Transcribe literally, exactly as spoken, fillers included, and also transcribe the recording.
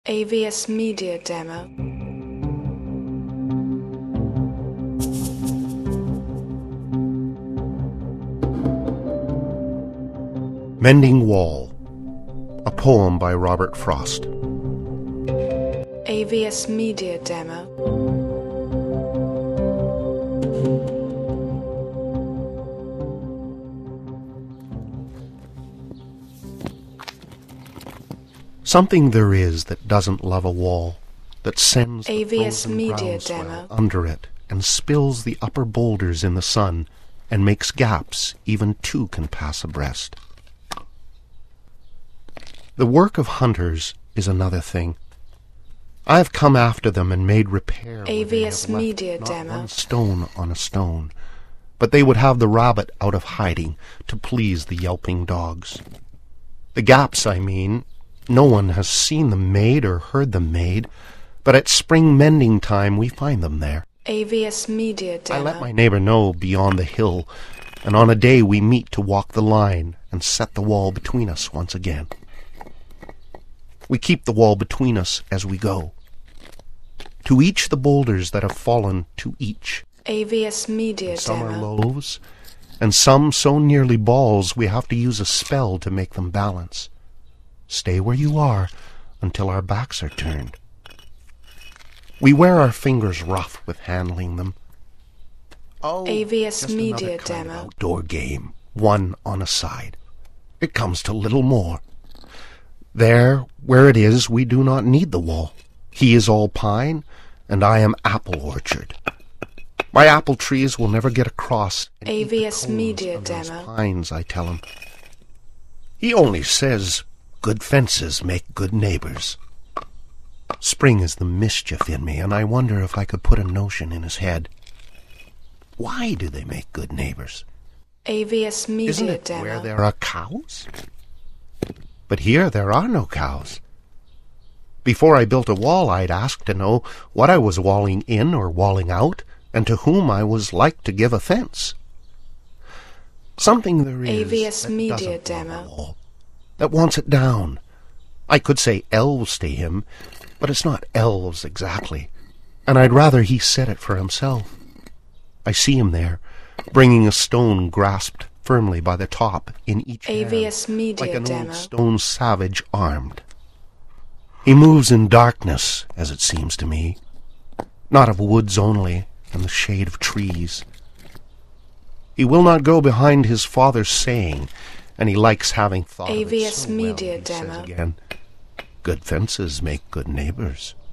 A V S Media Demo. Mending Wall, a poem by Robert Frost. A V S Media Demo. Something there is that doesn't love a wall, that sends A V S the frozen Media groundswell Demo. under it and spills the upper boulders in the sun and makes gaps even two can pass abreast. The work of hunters is another thing. I have come after them and made repair A V S where they have Media left Demo. not one stone on a stone, but they would have the rabbit out of hiding to please the yelping dogs. The gaps, I mean, no one has seen them made or heard them made, but at spring mending time we find them there. A V S Media Demo. I let my neighbor know beyond the hill, and on a day we meet to walk the line and set the wall between us once again. We keep the wall between us as we go. To each the boulders that have fallen to each. A V S Media Some Demo. are loaves, and some so nearly balls we have to use a spell to make them balance. Stay where you are until our backs are turned. We wear our fingers rough with handling them. Oh, A V S just Media another kind of Demo. outdoor game, one on a side. It comes to little more. There, where it is, we do not need the wall. He is all pine, and I am apple orchard. My apple trees will never get across and eat the A V S cones Media of those Demo. pines, I tell him. He only says, good fences make good neighbors. Spring is the mischief in me, and I wonder if I could put a notion in his head. Why do they make good neighbors? A V S Media Isn't it Demo. where there are cows? But here there are no cows. Before I built a wall, I'd ask to know what I was walling in or walling out, and to whom I was like to give offense. Something there is A V S that Media doesn't want Demo. a wall, that wants it down. I could say elves to him, but it's not elves exactly, and I'd rather he said it for himself. I see him there, bringing a stone grasped firmly by the top in each A V S hand, Media like an Demo. old stone savage armed. He moves in darkness, as it seems to me, not of woods only, and the shade of trees. He will not go behind his father's saying, and he likes having thought A of V it S so well, Media he says Demo. again, good fences make good neighbors.